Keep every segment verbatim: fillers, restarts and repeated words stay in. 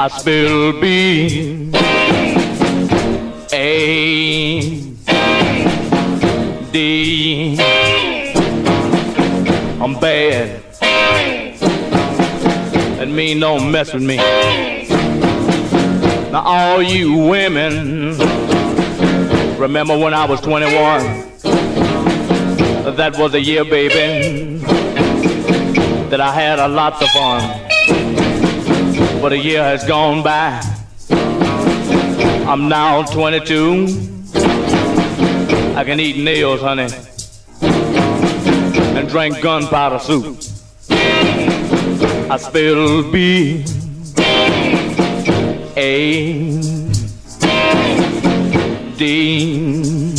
I spill B A D. I'm bad. That mean don't mess with me. Now all you women, remember when I was twenty-one? That was a year, baby, that I had a lot of fun. But a year has gone by. I'm now twenty-two. I can eat nails, honey, and drink gunpowder soup. I spill B A D.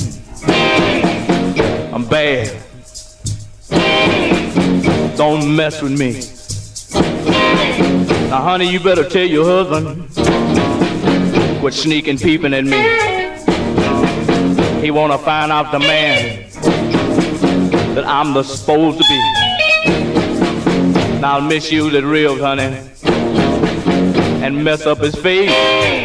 I'm bad. Don't mess with me. Now, honey, you better tell your husband quit sneaking, peeping at me. He wanna find out the man that I'm the supposed to be. Now I'll misuse it real, honey, and mess up his face.